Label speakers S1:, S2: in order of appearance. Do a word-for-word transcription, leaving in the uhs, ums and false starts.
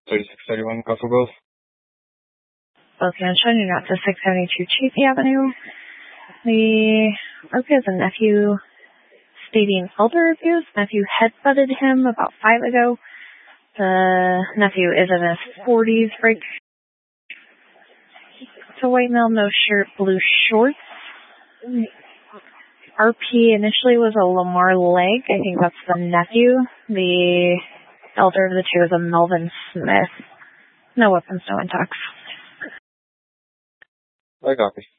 S1: thirty-six thirty-one Buffalo Grove.
S2: Both Mansion, you got to six seventy-two Chafee Avenue. The Orca is a nephew stating elder abuse. Nephew headbutted him about five ago. The nephew is in his forties. Break. It's a white male, no shirt, blue shorts. R P initially was a Lamar Leg. I think that's the nephew. The elder of the two is a Melvin Smith. No weapons, no intox.
S1: I copy.